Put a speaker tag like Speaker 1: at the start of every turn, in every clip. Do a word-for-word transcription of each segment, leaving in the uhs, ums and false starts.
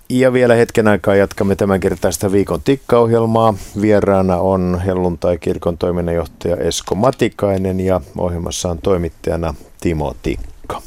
Speaker 1: Ja vielä hetken aikaa jatkamme tämänkertaista viikon tikkaohjelmaa. Vieraana on helluntai-kirkon toiminnanjohtaja Esko Matikainen ja ohjelmassa on toimittajana Timo Tikka.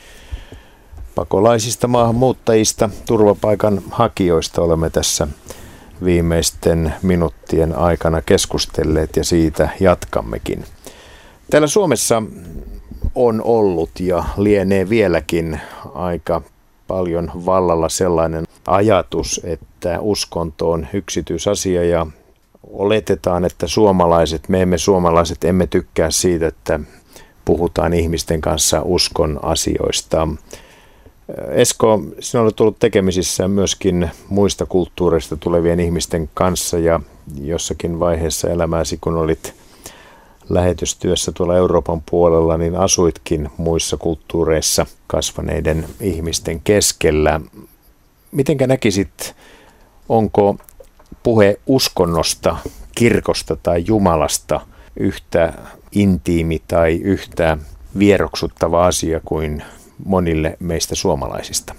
Speaker 1: Pakolaisista, maahanmuuttajista, turvapaikan hakijoista olemme tässä viimeisten minuuttien aikana keskustelleet ja siitä jatkammekin. Täällä Suomessa on ollut ja lienee vieläkin aika paljon vallalla sellainen ajatus, että uskonto on yksityisasia ja oletetaan, että suomalaiset, me emme suomalaiset emme tykkää siitä, että puhutaan ihmisten kanssa uskon asioista. Esko, sinä olet tullut tekemisissä myöskin muista kulttuureista tulevien ihmisten kanssa ja jossakin vaiheessa elämääsi, kun olit lähetystyössä tuolla Euroopan puolella, niin asuitkin muissa kulttuureissa kasvaneiden ihmisten keskellä. Mitenkä näkisit, onko puhe uskonnosta, kirkosta tai Jumalasta yhtä intiimi tai yhtä vieroksuttava asia kuin monille meistä suomalaisista?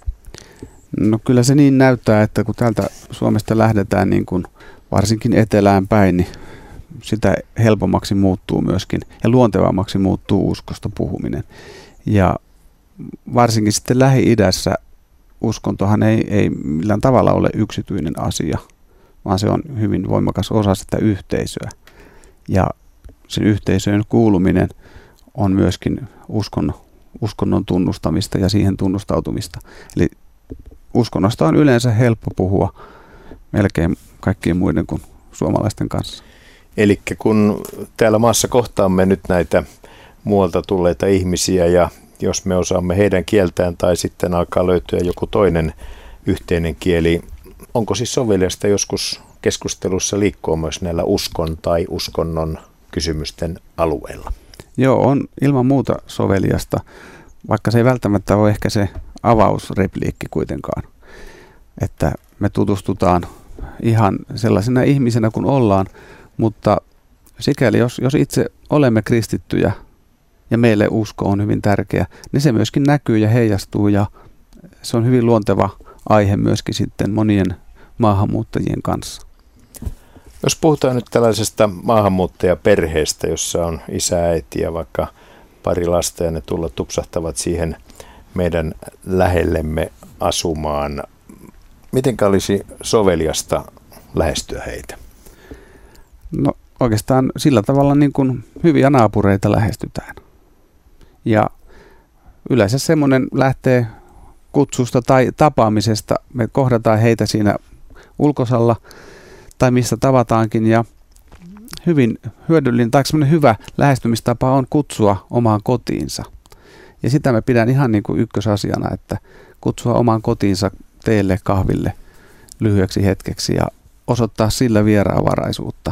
Speaker 2: No kyllä se niin näyttää, että kun täältä Suomesta lähdetään niin kuin varsinkin etelään päin, niin sitä helpommaksi muuttuu myöskin ja luontevammaksi muuttuu uskosta puhuminen. Ja varsinkin sitten Lähi-idässä uskontohan ei, ei millään tavalla ole yksityinen asia, vaan se on hyvin voimakas osa sitä yhteisöä. Ja sen yhteisöön kuuluminen on myöskin uskon, uskonnon tunnustamista ja siihen tunnustautumista. Eli uskonnosta on yleensä helppo puhua melkein kaikkien muiden kuin suomalaisten kanssa.
Speaker 1: Eli kun täällä maassa kohtaamme nyt näitä muualta tulleita ihmisiä ja jos me osaamme heidän kieltään tai sitten alkaa löytyä joku toinen yhteinen kieli, onko siis soveliasta joskus keskustelussa liikkua myös näillä uskon tai uskonnon kysymysten alueella?
Speaker 2: Joo, on ilman muuta soveliasta, vaikka se ei välttämättä ole ehkä se avausrepliikki kuitenkaan, että me tutustutaan ihan sellaisena ihmisenä kuin ollaan, mutta sikäli jos, jos itse olemme kristittyjä ja meille usko on hyvin tärkeä, niin se myöskin näkyy ja heijastuu ja se on hyvin luonteva aihe myöskin sitten monien maahanmuuttajien kanssa.
Speaker 1: Jos puhutaan nyt tällaisesta maahanmuuttajaperheestä, jossa on isä, äiti ja vaikka pari lasta ja ne tulla tupsahtavat siihen meidän lähellemme asumaan, mitenkä olisi soveliasta lähestyä heitä?
Speaker 2: No oikeastaan sillä tavalla niin kuin hyviä naapureita lähestytään. Ja yleensä semmoinen lähtee kutsusta tai tapaamisesta. Me kohdataan heitä siinä ulkosalla tai missä tavataankin ja hyvin hyödyllinen tai semmoinen hyvä lähestymistapa on kutsua omaan kotiinsa. Ja sitä me pidän ihan niin kuin ykkösasiana, että kutsua omaan kotiinsa teille kahville lyhyeksi hetkeksi ja osoittaa sillä vieraanvaraisuutta.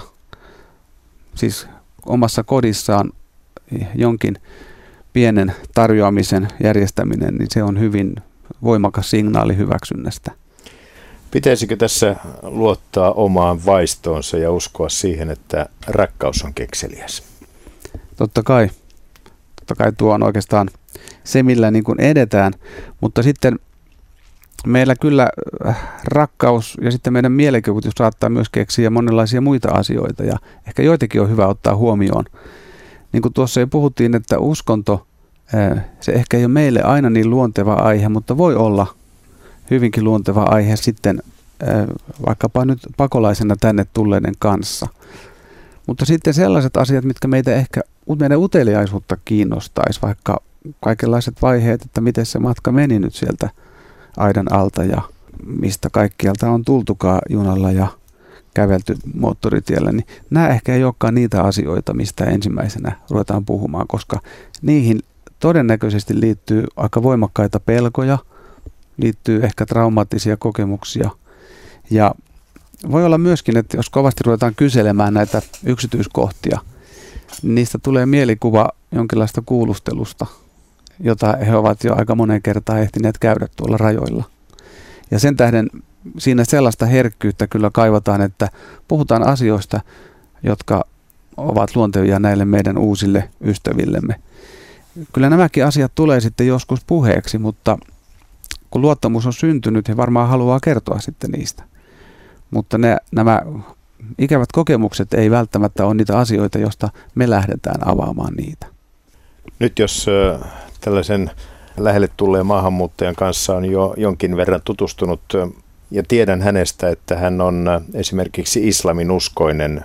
Speaker 2: Siis omassa kodissaan jonkin pienen tarjoamisen järjestäminen, niin se on hyvin voimakas signaali hyväksynnästä.
Speaker 1: Pitäisikö tässä luottaa omaan vaistoonsa ja uskoa siihen, että rakkaus on kekseliäs?
Speaker 2: Totta kai. Totta kai tuo on oikeastaan se, millä niin kuin edetään, mutta sitten meillä kyllä rakkaus ja sitten meidän mielikuvitus saattaa myös keksiä monenlaisia muita asioita ja ehkä joitakin on hyvä ottaa huomioon. Niin kuin tuossa jo puhuttiin, että uskonto, se ehkä ei ole meille aina niin luonteva aihe, mutta voi olla hyvinkin luonteva aihe sitten vaikkapa nyt pakolaisena tänne tulleiden kanssa. Mutta sitten sellaiset asiat, mitkä meitä ehkä, meidän uteliaisuutta kiinnostaisi, vaikka kaikenlaiset vaiheet, että miten se matka meni nyt sieltä aidan alta ja mistä kaikkialta on tultukaan junalla ja kävelty moottoritiellä, niin nämä ehkä ei olekaan niitä asioita, mistä ensimmäisenä ruvetaan puhumaan, koska niihin todennäköisesti liittyy aika voimakkaita pelkoja, liittyy ehkä traumaattisia kokemuksia ja voi olla myöskin, että jos kovasti ruvetaan kyselemään näitä yksityiskohtia, niin niistä tulee mielikuva jonkinlaista kuulustelusta, jota he ovat jo aika monen kertaan ehtineet käydä tuolla rajoilla. Ja sen tähden siinä sellaista herkkyyttä kyllä kaivataan, että puhutaan asioista, jotka ovat luontevia näille meidän uusille ystävillemme. Kyllä nämäkin asiat tulee sitten joskus puheeksi, mutta kun luottamus on syntynyt, he varmaan haluaa kertoa sitten niistä. Mutta ne, nämä ikävät kokemukset ei välttämättä ole niitä asioita, joista me lähdetään avaamaan niitä.
Speaker 1: Nyt jos äh, tällaisen lähelle tulleen maahanmuuttajan kanssa on jo jonkin verran tutustunut äh, ja tiedän hänestä, että hän on äh, esimerkiksi islamin uskoinen,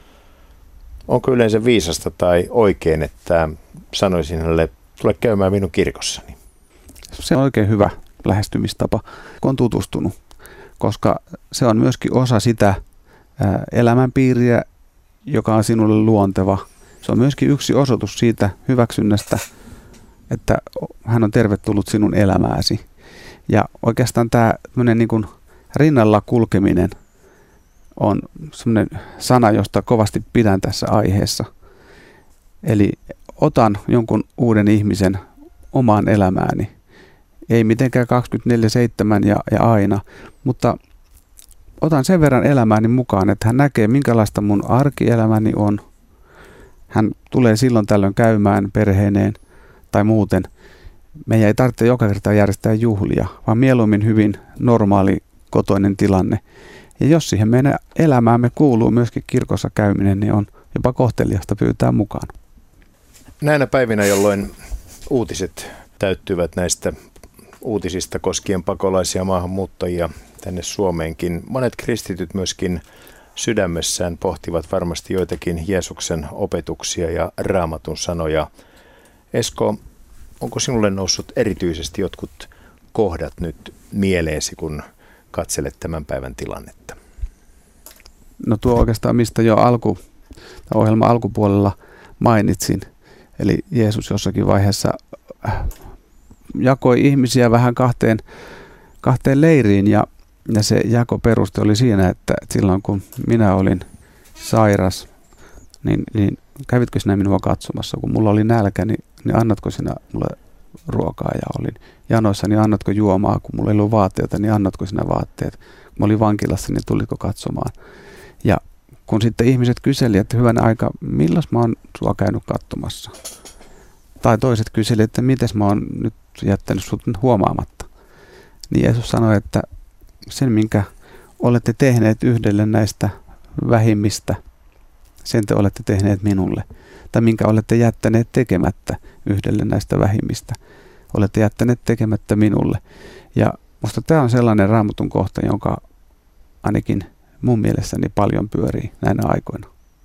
Speaker 1: onko yleensä viisasta tai oikein, että sanoisin hänelle, tule käymään minun kirkossani?
Speaker 2: Se on oikein hyvä lähestymistapa, kun on tutustunut, koska se on myöskin osa sitä elämänpiiriä, joka on sinulle luonteva. Se on myöskin yksi osoitus siitä hyväksynnästä, että hän on tervetullut sinun elämääsi. Ja oikeastaan tämä niin kuin rinnalla kulkeminen on sellainen sana, josta kovasti pidän tässä aiheessa. Eli otan jonkun uuden ihmisen omaan elämääni. Ei mitenkään kaksikymmentäneljä seitsemän ja, ja aina, mutta otan sen verran elämääni mukaan, että hän näkee, minkälaista mun arkielämäni on. Hän tulee silloin tällöin käymään perheineen tai muuten. Meidän ei tarvitse joka kerta järjestää juhlia, vaan mieluummin hyvin normaali kotoinen tilanne. Ja jos siihen meidän elämäämme kuuluu myöskin kirkossa käyminen, niin on jopa kohteliasta pyytää mukaan.
Speaker 1: Näinä päivinä, jolloin uutiset täyttyvät näistä uutisista koskien pakolaisia maahanmuuttajia tänne Suomeenkin, monet kristityt myöskin sydämessään pohtivat varmasti joitakin Jeesuksen opetuksia ja Raamatun sanoja. Esko, onko sinulle noussut erityisesti jotkut kohdat nyt mieleesi, kun katselet tämän päivän tilannetta?
Speaker 2: No tuo oikeastaan, mistä jo alku, ohjelman alkupuolella mainitsin. Eli Jeesus jossakin vaiheessa jakoi ihmisiä vähän kahteen, kahteen leiriin ja, ja se jakoperuste oli siinä, että silloin kun minä olin sairas, niin, niin kävitkö sinä minua katsomassa? Kun mulla oli nälkä, niin, niin annatko sinä mulle ruokaa ja olin janoissa, niin annatko juomaa? Kun mulla ei ollut vaatteita, niin annatko sinä vaatteet? Kun mä olin vankilassa, niin tulitko katsomaan? Ja kun sitten ihmiset kyseli, että hyvän aika, milloin mä oon sua käynyt katsomassa? Tai toiset kyseli, että mites mä oon nyt jättänyt sut huomaamatta. Niin Jeesus sanoi, että sen minkä olette tehneet yhdelle näistä vähimmistä, sen te olette tehneet minulle. Tai minkä olette jättäneet tekemättä yhdelle näistä vähimmistä, olette jättäneet tekemättä minulle. Ja musta tämä on sellainen Raamatun kohta, jonka ainakin mun mielessäni paljon pyörii näinä aikoina.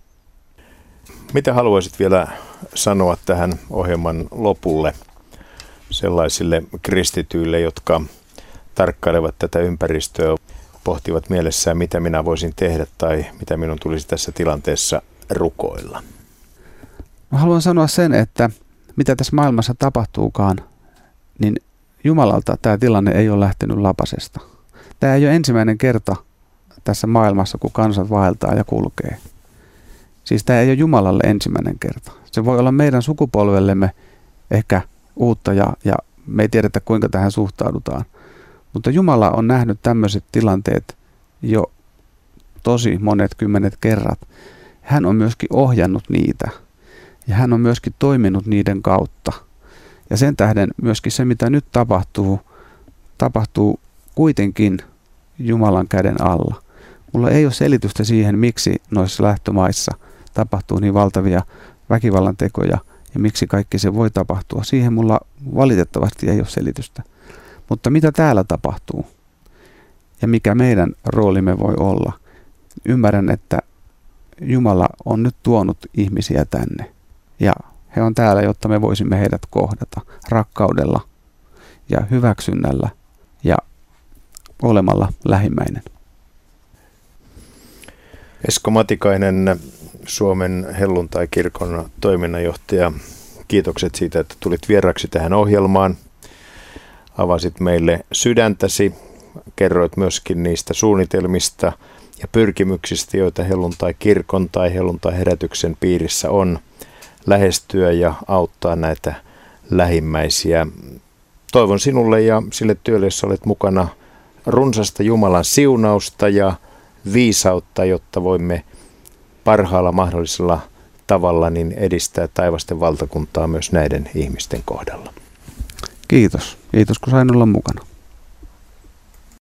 Speaker 1: Mitä haluaisit vielä sanoa tähän ohjelman lopulle sellaisille kristityille, jotka tarkkailevat tätä ympäristöä, pohtivat mielessään, mitä minä voisin tehdä tai mitä minun tulisi tässä tilanteessa rukoilla?
Speaker 2: Mä haluan sanoa sen, että mitä tässä maailmassa tapahtuukaan, niin Jumalalta tämä tilanne ei ole lähtenyt lapasesta. Tämä ei ole ensimmäinen kerta tässä maailmassa, kun kansat vaeltaa ja kulkee. Siis tämä ei ole Jumalalle ensimmäinen kerta. Se voi olla meidän sukupolvellemme ehkä uutta ja, ja me ei tiedetä, kuinka tähän suhtaudutaan. Mutta Jumala on nähnyt tämmöiset tilanteet jo tosi monet kymmenet kerrat. Hän on myöskin ohjannut niitä ja hän on myöskin toiminut niiden kautta. Ja sen tähden myöskin se, mitä nyt tapahtuu, tapahtuu kuitenkin Jumalan käden alla. Mulla ei ole selitystä siihen, miksi noissa lähtömaissa tapahtuu niin valtavia väkivallan tekoja ja miksi kaikki se voi tapahtua. Siihen mulla valitettavasti ei ole selitystä. Mutta mitä täällä tapahtuu ja mikä meidän roolimme voi olla? Ymmärrän, että Jumala on nyt tuonut ihmisiä tänne ja he on täällä, jotta me voisimme heidät kohdata rakkaudella ja hyväksynnällä ja olemalla lähimmäinen.
Speaker 1: Esko Matikainen, Suomen helluntai-kirkon toiminnanjohtaja, kiitokset siitä, että tulit vieraksi tähän ohjelmaan. Avasit meille sydäntäsi, kerroit myöskin niistä suunnitelmista ja pyrkimyksistä, joita helluntai-kirkon tai helluntai-herätyksen piirissä on lähestyä ja auttaa näitä lähimmäisiä. Toivon sinulle ja sille työlle, jossa olet mukana, runsasta Jumalan siunausta ja viisautta, jotta voimme parhaalla mahdollisella tavalla niin edistää taivasten valtakuntaa myös näiden ihmisten kohdalla.
Speaker 2: Kiitos. Kiitos, kun sain olla mukana.